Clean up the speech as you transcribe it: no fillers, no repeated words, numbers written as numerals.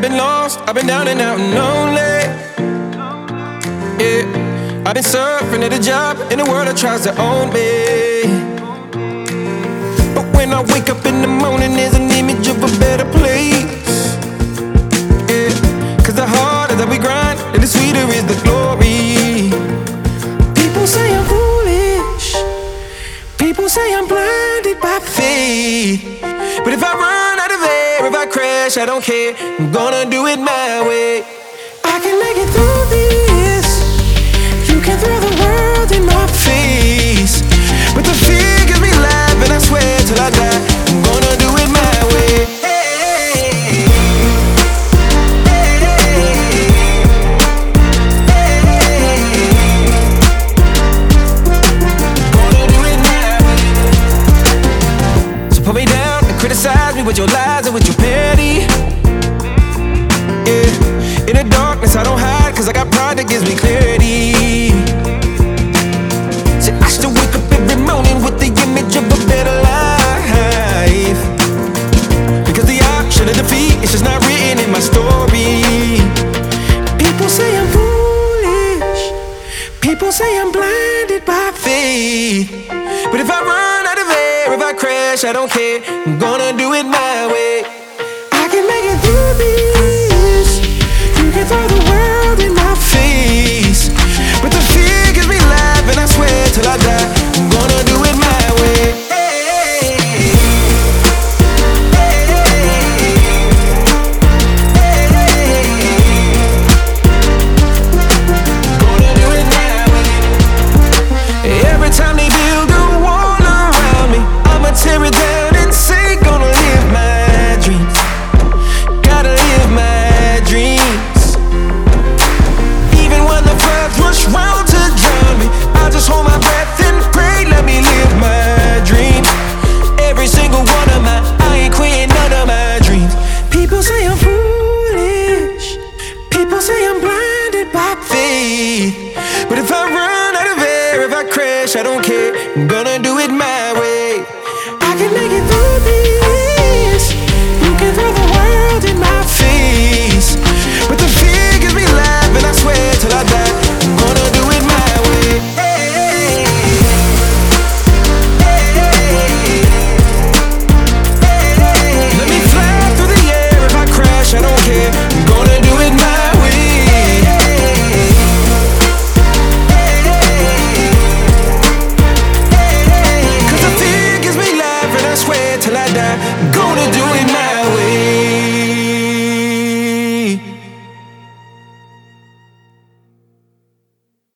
been lost, I've been down and out and lonely. Yeah, I've been surfing at a job in a world that tries to own me. But when I wake up in the morning, there's an image of a better place. Yeah, cause the harder that we grind, and the sweeter is the glory. People say I'm foolish, people say I'm blinded by faith. But if I run out of air, if I crash, I don't care, I'm gonna do it my way. I can make it through this. You can throw the world in my face, but the fear gives me life, and I swear till I die, I'm gonna do it my way. Gonna do it my way. So put me down and criticize me with your lies and with your petty. Yeah, in the darkness I don't hide, cause I got pride that gives me clarity. See, I still wake up every morning with the image of a better life, because the option of defeat is just not written in my story. People say I'm foolish, people say I'm blinded by faith. But if I run out of air, if I crash, I don't care, I'm gonna do it my way. I can make it through this. You can throw the world in my face, but the fear gives me life, and I swear till I die, I'm gonna do it my way. Gonna do it my way. Every time they build a wall around me, I'ma tear it down and say, gonna live my dreams. Gotta live my dreams. Even when the floods rush round to drown me, I just hold my breath and pray, let me live my dreams. Every single one of mine, I ain't quitting none of my dreams. People say I'm foolish, people say I'm blinded by faith. But if I run out of air, if I crash, I don't care, I'm gonna do it my way. I can make it through this. You can throw the world in my face, but the fear gives me life, and I swear till I die, I'm gonna do it my way. Let me fly through the air, if I crash, I don't care, I'm gonna do it my way. Cause the fear gives me life, and I swear till I die, I'm gonna do it my way.